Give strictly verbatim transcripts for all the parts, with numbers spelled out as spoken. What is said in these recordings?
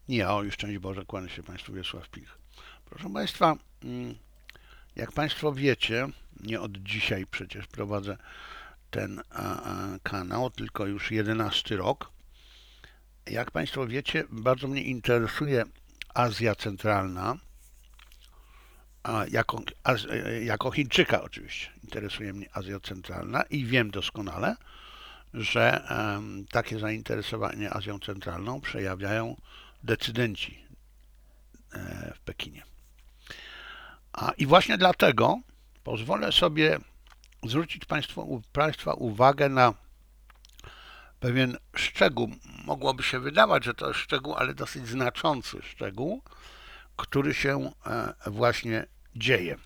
Nie, o, już szczęść Boże, kłania się Państwu Wiesław Pich. Proszę Państwa, jak Państwo wiecie, nie od dzisiaj przecież prowadzę ten a, a, kanał, tylko już jedenasty rok. Jak Państwo wiecie, bardzo mnie interesuje Azja Centralna, a jako, az, jako Chińczyka oczywiście interesuje mnie Azja Centralna i wiem doskonale, że um, takie zainteresowanie Azją Centralną przejawiają decydenci e, w Pekinie. A i właśnie dlatego pozwolę sobie zwrócić Państwu, Państwa uwagę na pewien szczegół. Mogłoby się wydawać, że to jest szczegół, ale dosyć znaczący szczegół, który się właśnie dzieje.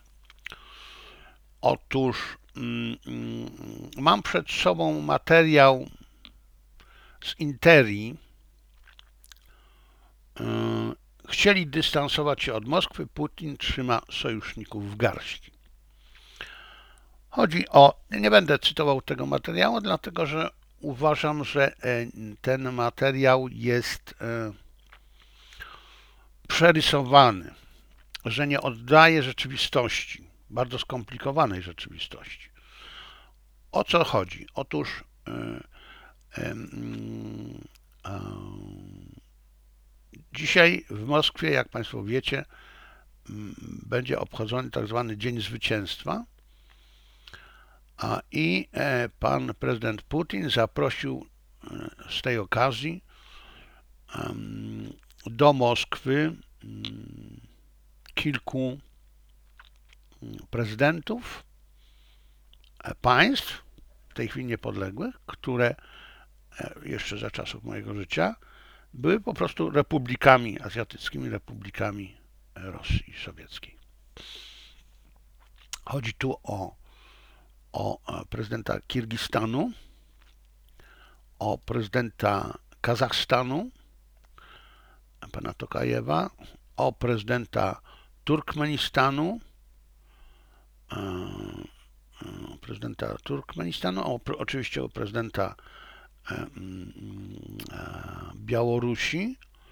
Otóż mm, mam przed sobą materiał z Interii. Chcieli dystansować się od Moskwy, Putin trzyma sojuszników w garści. Chodzi o, nie będę cytował tego materiału, dlatego że uważam, że ten materiał jest przerysowany, że nie oddaje rzeczywistości, bardzo skomplikowanej rzeczywistości. O co chodzi? Otóż dzisiaj w Moskwie, jak Państwo wiecie, będzie obchodzony tak zwany Dzień Zwycięstwa. I pan prezydent Putin zaprosił z tej okazji do Moskwy kilku prezydentów państw, w tej chwili niepodległych, które jeszcze za czasów mojego życia były po prostu republikami azjatyckimi, republikami Rosji Sowieckiej. Chodzi tu o o prezydenta Kirgistanu, o prezydenta Kazachstanu, pana Tokajewa, o prezydenta Turkmenistanu, prezydenta Turkmenistanu, o, oczywiście o prezydenta Białorusi.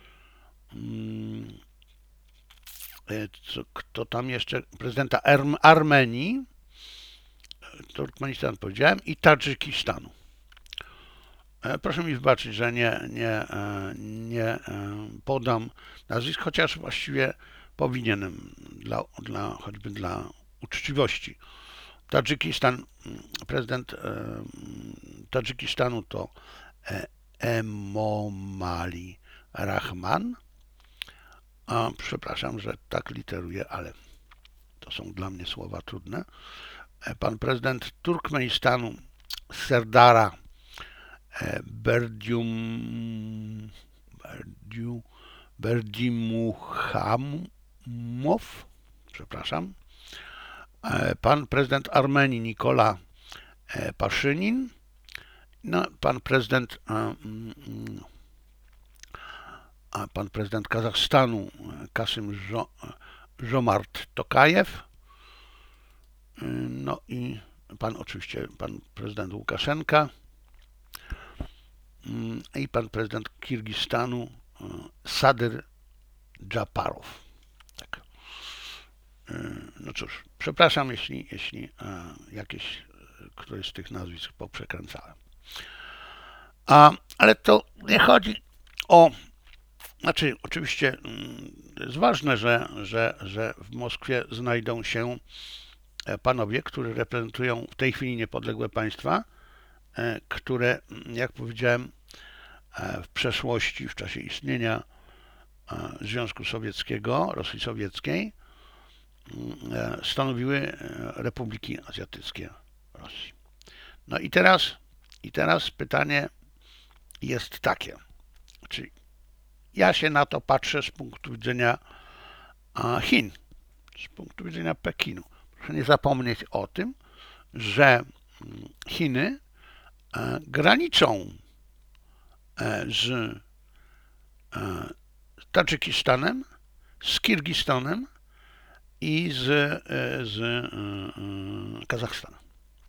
Kto tam jeszcze? Prezydenta Armenii, Turkmenistan powiedziałem, i Tadżykistanu. Proszę mi wybaczyć, że nie, nie, nie podam nazwisk, chociaż właściwie powinienem, dla, dla, choćby dla uczciwości. Tadżykistan, prezydent Tadżykistanu to Emomali Rahman. A, przepraszam, że tak literuję, ale to są dla mnie słowa trudne. Pan prezydent Turkmenistanu Serdara Berdium, Berdiu, Berdimuhamow, przepraszam, pan prezydent Armenii Nikola Paszynin, no, pan prezydent pan prezydent Kazachstanu Kasym Żomart Tokajew, no i pan oczywiście pan prezydent Łukaszenka i pan prezydent Kirgistanu Sadyr Dżaparow. Tak. No cóż, przepraszam, jeśli, jeśli jakieś któreś z tych nazwisk poprzekręcałem. A, ale to nie chodzi o... Znaczy, oczywiście jest ważne, że, że, że w Moskwie znajdą się panowie, którzy reprezentują w tej chwili niepodległe państwa, które, jak powiedziałem, w przeszłości, w czasie istnienia Związku Sowieckiego, Rosji Sowieckiej, stanowiły republiki azjatyckie Rosji. No i teraz, i teraz pytanie jest takie, czyli ja się na to patrzę z punktu widzenia Chin, z punktu widzenia Pekinu. Proszę nie zapomnieć o tym, że Chiny graniczą z Tadżykistanem, z Kirgistanem i z, z Kazachstanem.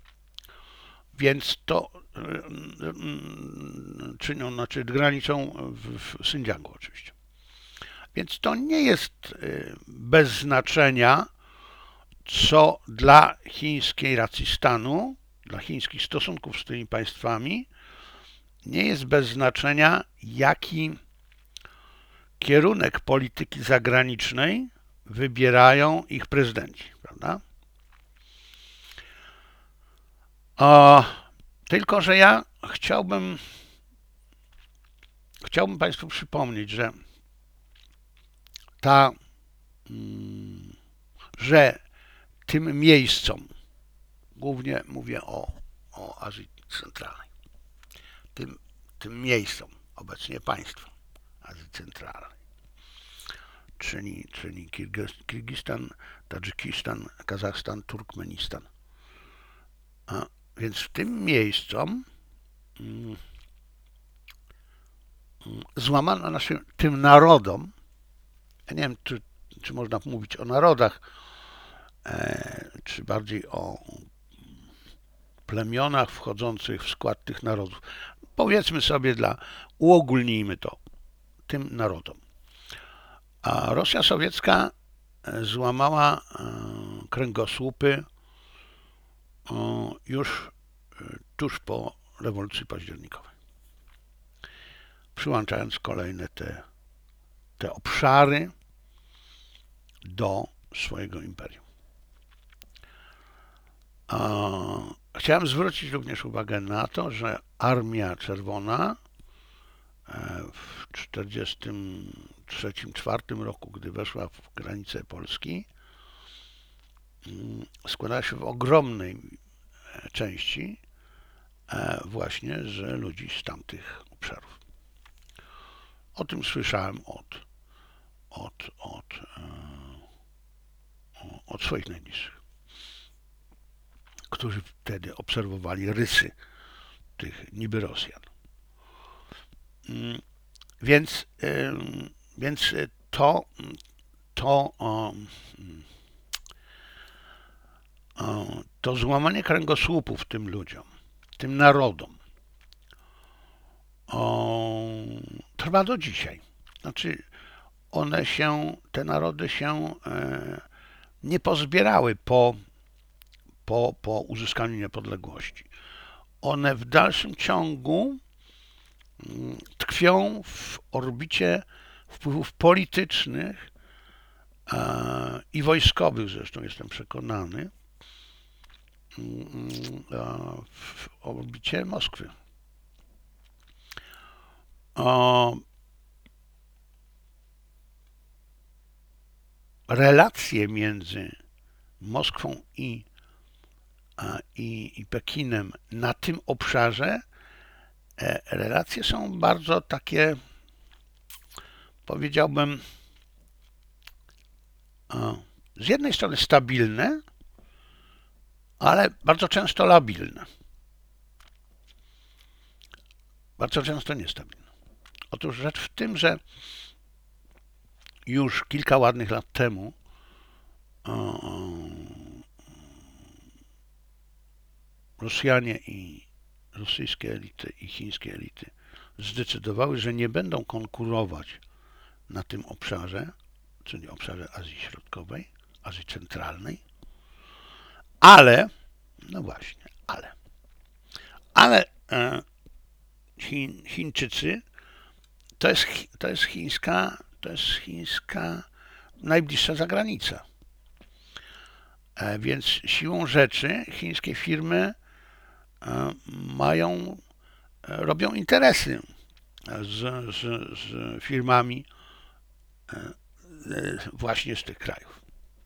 Więc to czynią, znaczy graniczą w Sindziangu oczywiście. Więc to nie jest bez znaczenia, co dla chińskiej racji stanu, dla chińskich stosunków z tymi państwami, nie jest bez znaczenia, jaki kierunek polityki zagranicznej wybierają ich prezydenci, prawda? O, tylko że ja chciałbym, chciałbym Państwu przypomnieć, że ta, że tym miejscom, głównie mówię o, o Azji Centralnej, tym, tym miejscom, obecnie państwom Azji Centralnej, czyli, czyli Kirgistan, Tadżykistan, Kazachstan, Turkmenistan. A więc tym miejscom mm, złamano, znaczy tym narodom, ja nie wiem, czy, czy można mówić o narodach, e, czy bardziej o plemionach wchodzących w skład tych narodów. Powiedzmy sobie, dla, uogólnijmy to, tym narodom. A Rosja sowiecka złamała kręgosłupy już tuż po rewolucji październikowej, przyłączając kolejne te, te obszary do swojego imperium. Chciałem zwrócić również uwagę na to, że Armia Czerwona w tysiąc dziewięćset czterdziestym trzecim czwartym roku, gdy weszła w granice Polski, składała się w ogromnej części właśnie z ludzi z tamtych obszarów. O tym słyszałem od, od, od, od swoich najbliższych, którzy wtedy obserwowali rysy tych niby Rosjan. Więc, więc to, to, to złamanie kręgosłupów tym ludziom, tym narodom trwa do dzisiaj. Znaczy, one się, te narody się nie pozbierały po, po, po uzyskaniu niepodległości. One w dalszym ciągu tkwią w orbicie wpływów politycznych i wojskowych, zresztą jestem przekonany, w orbicie Moskwy. Relacje między Moskwą i, i, i Pekinem na tym obszarze, relacje są bardzo takie, powiedziałbym, z jednej strony stabilne, ale bardzo często labilne. Bardzo często niestabilne. Otóż rzecz w tym, że już kilka ładnych lat temu Rosjanie i rosyjskie elity i chińskie elity zdecydowały, że nie będą konkurować na tym obszarze, czyli obszarze Azji Środkowej, Azji Centralnej, ale, no właśnie, ale, ale e, Chiń, Chińczycy to jest, to jest chińska, to jest chińska najbliższa zagranica. E, więc siłą rzeczy chińskie firmy e, mają, e, robią interesy z, z, z firmami e, właśnie z tych krajów.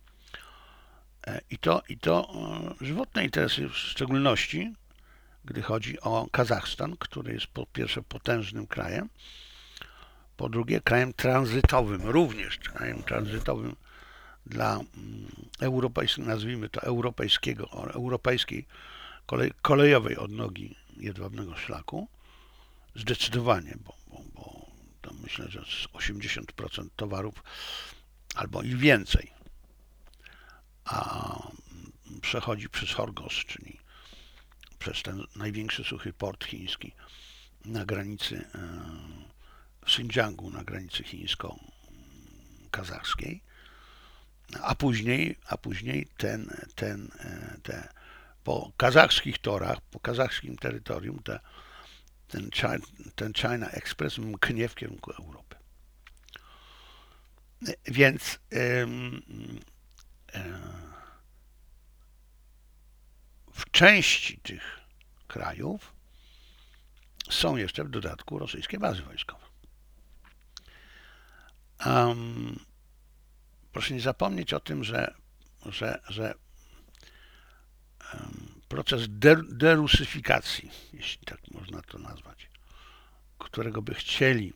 I to, i to żywotne interesy, w szczególności gdy chodzi o Kazachstan, który jest po pierwsze potężnym krajem, po drugie krajem tranzytowym, również krajem tranzytowym dla europejskiego, nazwijmy to europejskiego, europejskiej kolej, kolejowej odnogi jedwabnego szlaku, zdecydowanie, bo, bo, bo to myślę, że z osiemdziesiąt procent towarów albo i więcej, a przechodzi przez Horgosz, czyli przez ten największy suchy port chiński na granicy w Xinjiangu, na granicy chińsko, kazachskiej, a później, a później ten, ten, te, po kazachskich torach, po kazachskim terytorium te, ten, ten China Express mknie w kierunku Europy. Więc ym, w części tych krajów są jeszcze w dodatku rosyjskie bazy wojskowe. Um, proszę nie zapomnieć o tym, że, że, że um, proces derusyfikacji, jeśli tak można to nazwać, którego by chcieli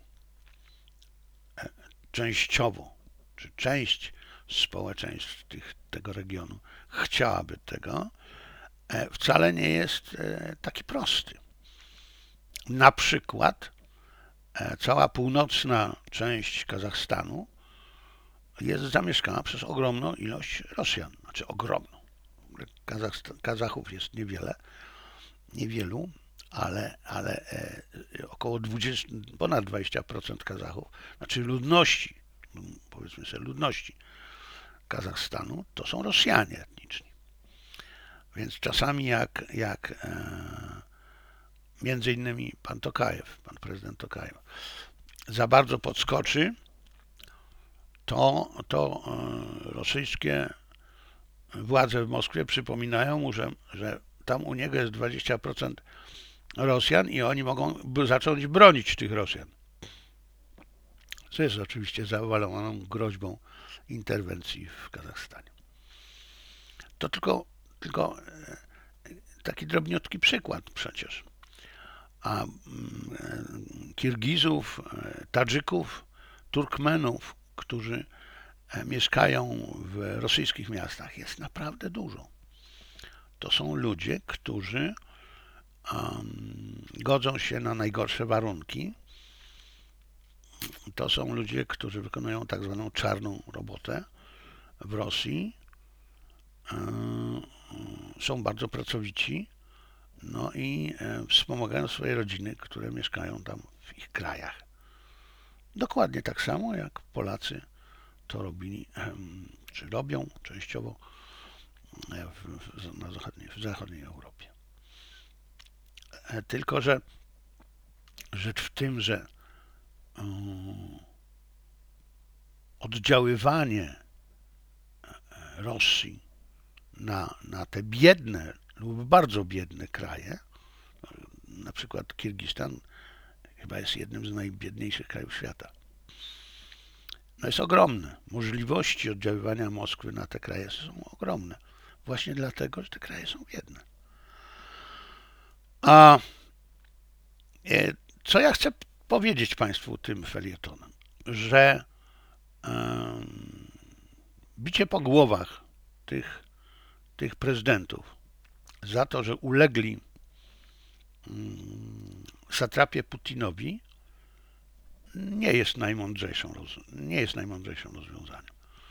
częściowo, czy część społeczeństw tych, tego regionu chciałaby tego, wcale nie jest taki prosty. Na przykład cała północna część Kazachstanu jest zamieszkana przez ogromną ilość Rosjan, znaczy ogromną. Kazachów jest niewiele, niewielu, ale, ale około dwadzieścia, ponad dwadzieścia procent Kazachów, znaczy ludności, powiedzmy sobie ludności Kazachstanu, to są Rosjanie etniczni. Więc czasami jak, jak e, między innymi pan Tokajew, pan prezydent Tokajew, za bardzo podskoczy, to, to e, rosyjskie władze w Moskwie przypominają mu, że, że tam u niego jest dwadzieścia procent Rosjan i oni mogą zacząć bronić tych Rosjan. Co jest oczywiście zawaloną groźbą interwencji w Kazachstanie. To tylko, tylko taki drobniutki przykład przecież. A Kirgizów, Tadżyków, Turkmenów, którzy mieszkają w rosyjskich miastach, jest naprawdę dużo. To są ludzie, którzy um, godzą się na najgorsze warunki. To są ludzie, którzy wykonują tak zwaną czarną robotę w Rosji. Są bardzo pracowici, no i wspomagają swoje rodziny, które mieszkają tam w ich krajach. Dokładnie tak samo jak Polacy to robili, czy robią częściowo w, w, na zachodniej, w zachodniej Europie. Tylko że rzecz w tym, że oddziaływanie Rosji na, na te biedne lub bardzo biedne kraje, na przykład Kirgistan chyba jest jednym z najbiedniejszych krajów świata, no jest ogromne. Możliwości oddziaływania Moskwy na te kraje są ogromne. Właśnie dlatego, że te kraje są biedne. A co ja chcę powiedzieć Państwu tym felietonem? Że um, bicie po głowach tych, tych prezydentów za to, że ulegli um, satrapie Putinowi, nie jest najmądrzejszą, nie jest najmądrzejszym rozwiązaniem.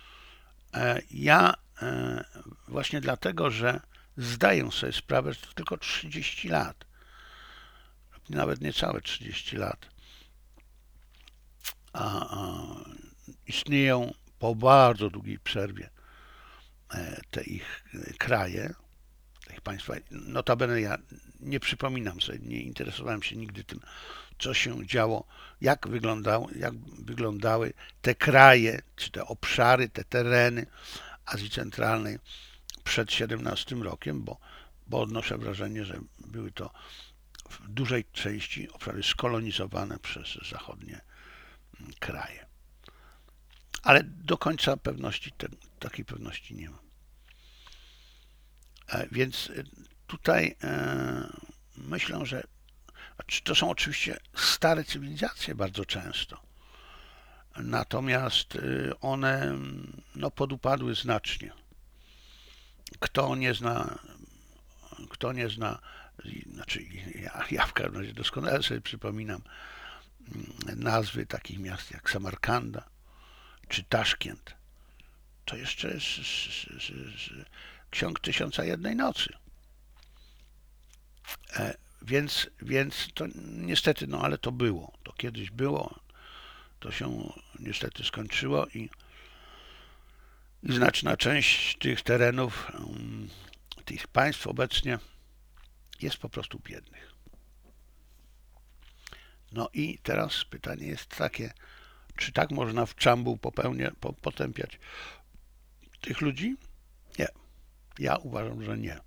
Ja właśnie dlatego, że zdaję sobie sprawę, że to tylko trzydzieści lat, nawet niecałe trzydzieści lat, a, a istnieją po bardzo długiej przerwie te ich kraje, te ich państwa. Notabene ja nie przypominam sobie, nie interesowałem się nigdy tym, co się działo, jak wyglądało, jak wyglądały te kraje, czy te obszary, te tereny Azji Centralnej przed siedemnastym rokiem, bo, bo odnoszę wrażenie, że były to w dużej części obszary skolonizowane przez zachodnie kraje. Ale do końca pewności, te, takiej pewności nie mam. Więc tutaj e, myślę, że to są oczywiście stare cywilizacje bardzo często. Natomiast one no, podupadły znacznie. Kto nie zna, kto nie zna, znaczy ja, ja w każdym razie doskonale sobie przypominam nazwy takich miast jak Samarkanda czy Taszkent. To jeszcze z, z, z, z Ksiąg Tysiąca Jednej Nocy. E, więc, więc to niestety, no ale to było. To kiedyś było. To się niestety skończyło i i znaczna część tych terenów, tych państw obecnie jest po prostu biednych. No i teraz pytanie jest takie, czy tak można w czambuł popełnia, potępiać tych ludzi? Nie. Ja uważam, że nie.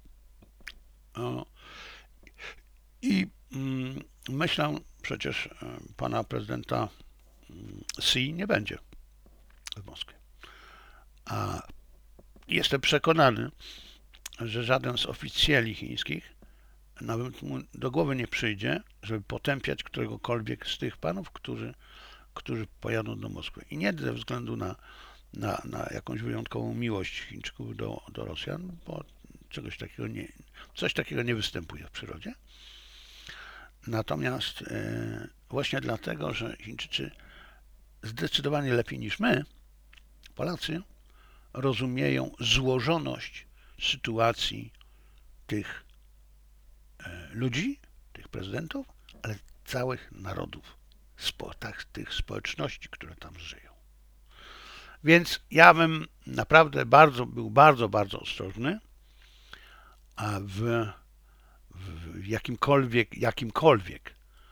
I myślę, przecież pana prezydenta Xi nie będzie w Moskwie. A jestem przekonany, że żaden z oficjeli chińskich nawet mu do głowy nie przyjdzie, żeby potępiać któregokolwiek z tych panów, którzy, którzy pojadą do Moskwy. I nie ze względu na, na, na jakąś wyjątkową miłość Chińczyków do, do Rosjan, bo czegoś takiego nie, coś takiego nie występuje w przyrodzie. Natomiast e, właśnie dlatego, że Chińczycy zdecydowanie lepiej niż my, Polacy, rozumieją złożoność sytuacji tych e, ludzi, tych prezydentów, ale całych narodów, spo, tak, tych społeczności, które tam żyją. Więc ja bym naprawdę bardzo, był bardzo, bardzo ostrożny, a w, w jakimkolwiek, jakimkolwiek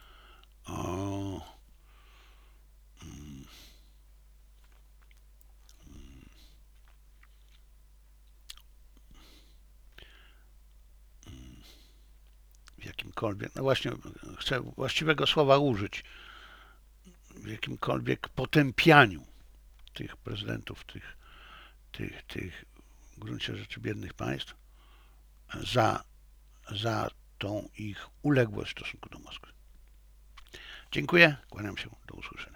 o, w jakimkolwiek, no właśnie chcę właściwego słowa użyć, w jakimkolwiek potępianiu tych prezydentów, tych, tych, tych w gruncie rzeczy biednych państw za, za tą ich uległość w stosunku do Moskwy. Dziękuję, kłaniam się, do usłyszenia.